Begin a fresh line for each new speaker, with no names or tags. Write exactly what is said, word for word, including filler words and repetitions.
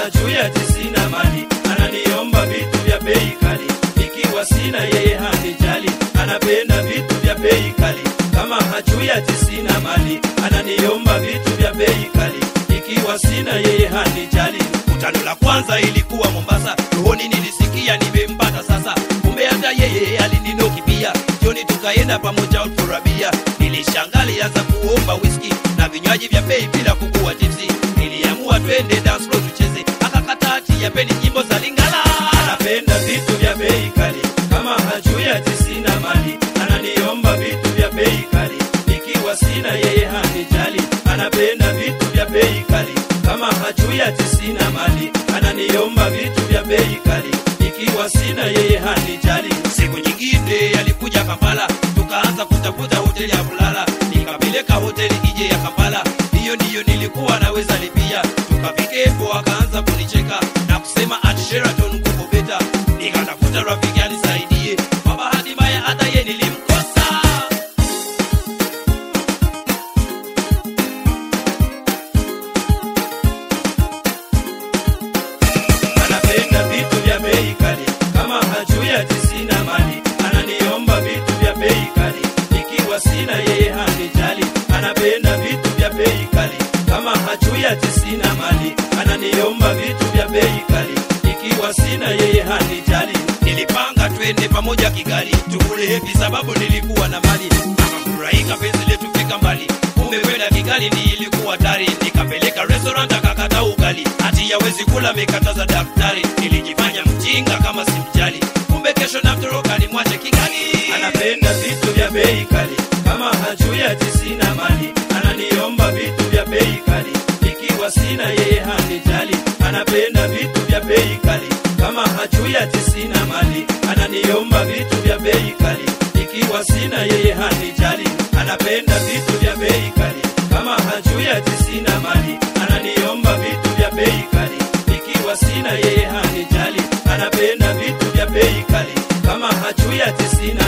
hajui ati sina mali, ananiomba vitu vya bei kali. Ikiwa sina yeye hanijali, anapenda vitu vya bei kali. Kama hajui ati sina mali, ananiomba vitu vya bei kali. Ikiwa sina yeye hanijali. Mkutano la kwanza ilikuwa Mombasa, rohoni nilisikia nimempata sasa. Kumbe hata yeye alininoki pia, jioni tukaenda pamoja uturabia. Nilishangali za kuomba whisky na vinywaji vya bei bila kukua tipsi. Niliamua twende dance floor tucheze, akakata ati yapeni nyimbo za Lingala. Anapenda vitu vya bei kali, kama hajui ati sina mali, ananiomba vitu vya bei kali. Ikiwa sina yeye hanijali, anapenda vitu vya bei kali. Kama hajui ati sina mali, ananiomba vitu vya bei kali. Ikiwa sina yeye hanijali. Siku nyingine alikuja Kampala, tukaanza kutafuta hoteli ya kulala. Nikapeleka hoteli ije ya Kampala, hiyo ndiyo nilikuwa naweza lipia. Tukafikepo akaanza kunicheka na kusema at Sheraton kuko beta. Nikatafuta rafiki anisaidie, kwa bahati mbaya hata yeye nilimkosa. Anapenda vitu vya bei kali, kama hajui ati sina mali, ananiomba vitu vya bei kali. Ikiwa sina yeye hanijali, anapenda vitu vya bei kali. Kama hajui ati sina mali, ananiomba vitu vya bei kali. Ikiwa sina yeye hanijali. Nilipanga twende pamoja Kigali, tukule happy sababu nilikuwa na mali. Akafurahika penzi letu fika mbali. Kumbe kwenda Kigali ni ilikuwa tari. Nikapeleka restaurant akakata ugali, ati yawezi kula mekataza daktari. Nilijifanya mjinga kama simjali, kumbe kesho namtoroka ni mwache Kigali. Anapenda vitu vya bei kali, kama hajui ati sina mali, ananiomba vitu vya bei kali. Ikiwa sina yeye hanijali, anapenda vitu vya bei kali. Kama hajui ati sina mali, ananiomba vitu vya bei kali. Ikiwa sina yeye hanijali, anapenda vitu vya bei kali. Kama hajui ati sina mali, ananiomba vitu vya bei kali. Ikiwa sina yeye hanijali, anapenda vitu vya bei kali. Kama hajui ati sina